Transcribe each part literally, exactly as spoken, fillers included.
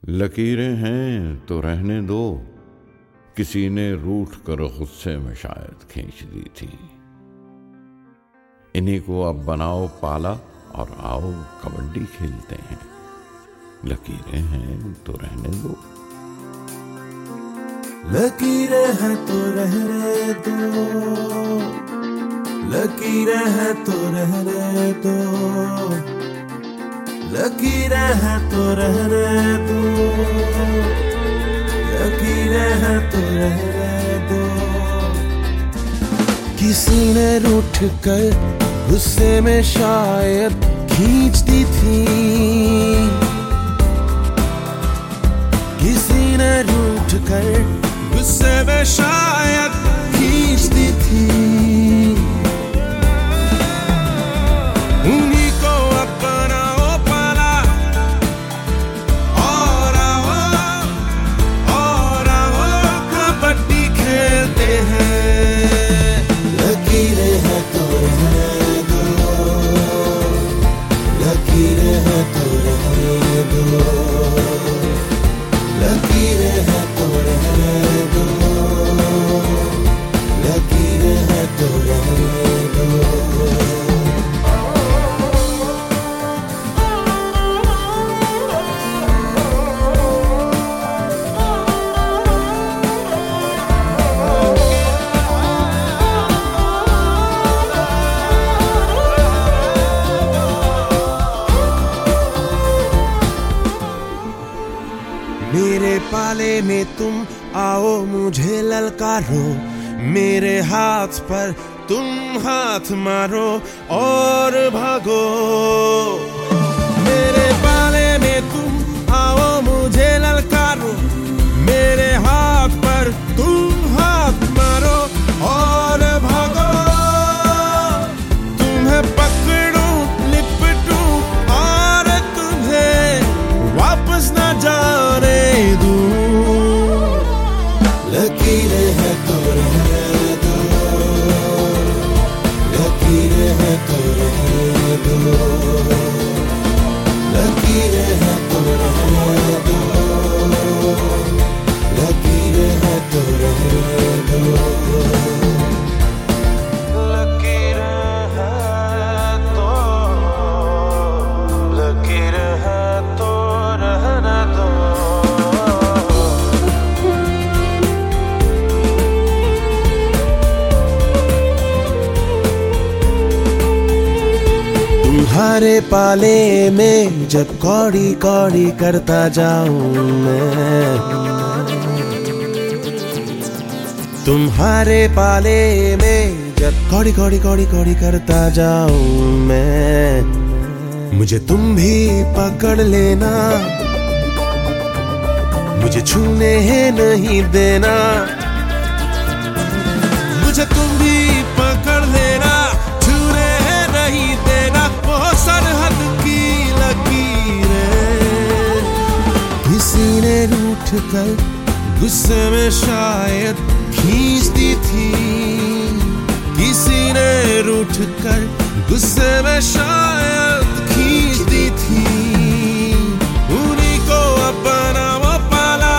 लकीरें हैं तो रहने दो, किसी ने रूठ कर गुस्से में शायद खींच दी थी। इन्हीं को अब बनाओ पाला और आओ कबड्डी खेलते हैं। लकीरें हैं तो रहने दो। लकीरें हैं तो रहने दो, लकीरें हैं तो रहने दो, लकीरें हैं तो रहने दो, लकीरें हैं तो रहने दो। किसी ने रूठ कर गुस्से में शायद खींच दी थी, किसी ने रूठ कर गुस्से में शायद खींच दी थी। उन्हीं को अपना ओ पाला और आओ और आओ कबड्डी खेलते हैं। लकीरें हैं तो रहने दो, लकीरें हैं तो रहने दो, लकीरें हैं तो रहने दो, लकीरें हैं तो रहने दो। मेरे पाले में तुम आओ मुझे ललकारो, मेरे हाथ पर तुम हाथ मारो और भागो। मेरे पाले में तुम आओ मुझे ललकारो, मेरे हाथ पर तुम हाथ मारो और भागो। तुम्हें पकड़ूं लिपटूं और तुम्हें वापस न जाने दूं। लकीरें हैं तो रहने दो, लकीरें हैं तो रहने दो, लकीरें हैं तो रहने दो, लकीरें हैं तो रहने दो। लकीरें हैं तो, लकीरें हैं तो रहने दो। तुम्हारे पाले में जब कौड़ी कौड़ी करता जाऊं मैं, तुम्हारे पाले में जब कौड़ी कौड़ी कौड़ी कौड़ी करता जाऊं मैं, मुझे तुम भी पकड़ लेना, मुझे छूने नहीं देना, मुझे तुम भी पकड़ लेना, छूने नहीं देना वो सरहद की लकीरें। किसी ने रूठ कर गुस्से में शायद खींच दी थी, किसी ने रूठ कर गुस्से में शायद खींच दी थी। उन्हीं को अपना वो पाला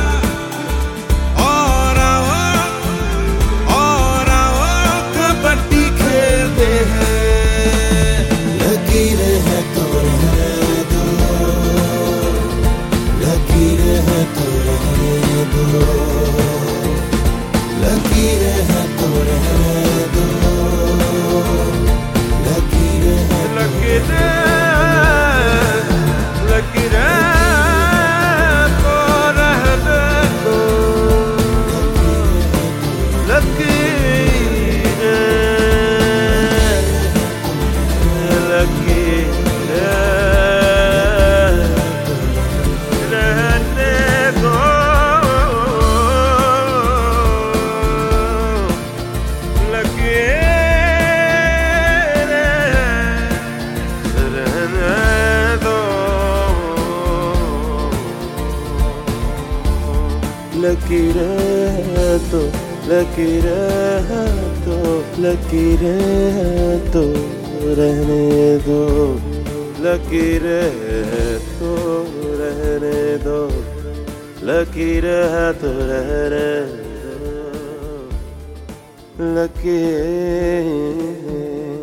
और आओ और आओ कबड्डी खेलते हैं। लकीरें हैं तो रहने दो, लकीरें हैं तो रहने दो, लकीरें हैं तो रहने दो, लकीरें हैं लकीरें लकीरें तो रहने दो, लकीरें लकीरें रहने दो, लकीरें तो लकीरें तो लकीरें तो रहने दो, लकीरें तो रहने दो, लकीर है तो रहने दो, लकीर